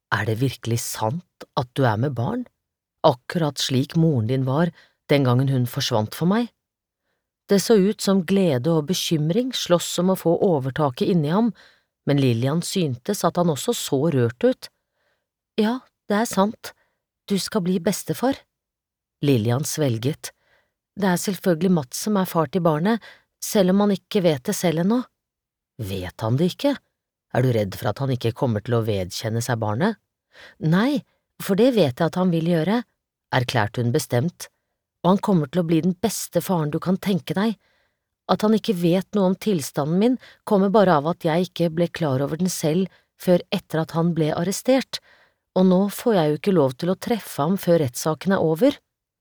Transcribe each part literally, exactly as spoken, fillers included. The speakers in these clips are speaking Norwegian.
Er det virkelig sant at du er med barn? Akkurat slik moren din var den gangen hun forsvant for meg? Det så ut som glede og bekymring sloss om å få overtaket inni ham, men Lillian syntes at han også så rørt ut. Ja, det er sant, du skal bli bestefar. Lillian svelget. Det er selvfølgelig Mats som er far til barnet, selv om han ikke vet det selv ennå. Vet han det ikke? Er du redd for at han ikke kommer til å vedkjenne seg barnet? Nei, for det vet jeg at han vil gjøre, erklærte hun bestemt, og han kommer til å bli den beste faren du kan tenke deg. At han ikke vet noe om tilstanden min, kommer bare av at jeg ikke ble klar over den selv før etter at han ble arrestert, og nå får jeg jo ikke lov til å treffe ham før rettssaken er over.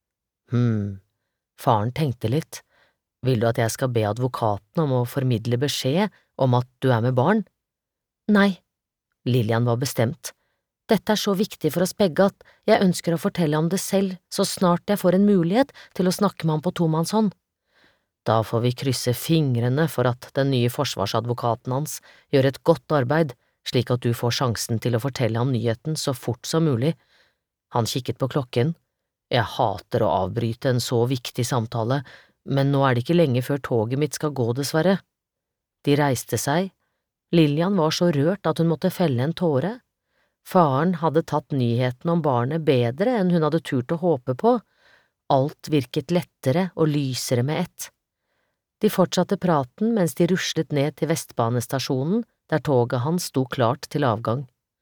Hm, faren tenkte litt. Vil du at jeg skal be advokaten om å formidle beskjed om at du er med barn? Nei, Lillian var bestemt. Dette er så viktig for oss begge at jeg ønsker å fortelle ham det selv så snart jeg får en mulighet til å snakke med ham på tomannshånd. Da får vi krysse fingrene for at den nye forsvarsadvokaten hans gjør et godt arbeid, slik at du får sjansen til å fortelle ham nyheten så fort som mulig. Han kikket på klokken. Jeg hater å avbryte en så viktig samtale, men nå er det ikke lenge før toget mitt skal gå, dessverre. De reiste seg. Lillian var så rørt at hun måtte felle en tåre. Faren hadde tatt nyheten om barnet bedre enn hun hadde turt å håpe på. Alt virket lettere og lysere med ett. De fortsatte praten mens de ruslet ned til Vestbanestasjonen, der toget hans sto klart til avgang.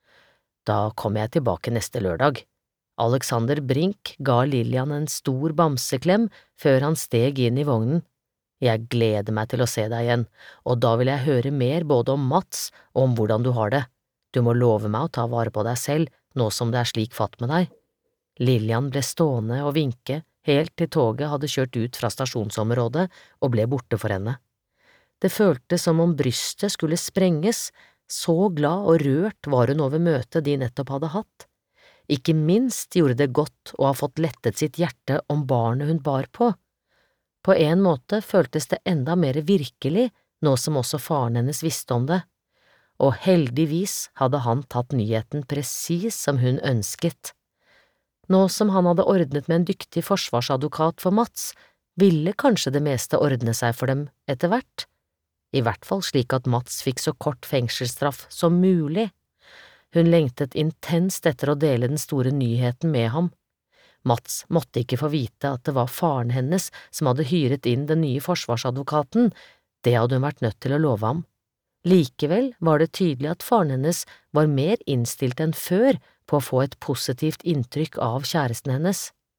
Da kom jeg tilbake neste lørdag. Alexander Brink ga Lillian en stor bamseklem før han steg inn i vognen. Jeg gleder meg til å se deg igjen, og da vil jeg høre mer både om Mats og om hvordan du har det. Du må love meg å ta vare på deg selv, nå som det er slik fatt med deg. Lillian ble stående og vinke helt til toget hadde kjørt ut fra stasjonsområdet og ble borte for henne. Det føltes som om brystet skulle sprenges, så glad og rørt var hun over møtet de nettopp hadde hatt. Ikke minst gjorde det godt å ha fått lettet sitt hjerte om barnet hun bar på. På en måte føltes det enda mer virkelig nå som også faren hennes visste om det. Og heldigvis hadde han tatt nyheten presis som hun ønsket. Nå som han hadde ordnet med en dyktig forsvarsadvokat for Mats, ville kanskje det meste ordne seg for dem etter hvert. I hvert fall slik at Mats fikk så kort fengselsstraff som mulig. Hun lengtet intenst etter å dele den store nyheten med ham. Mats måtte ikke få vite at det var faren hennes som hadde hyret inn den nye forsvarsadvokaten, det hadde hun vært nødt til å love ham. Likevel var det tydelig at faren hennes var mer innstilt enn før på å få et positivt inntrykk av kjæresten hennes.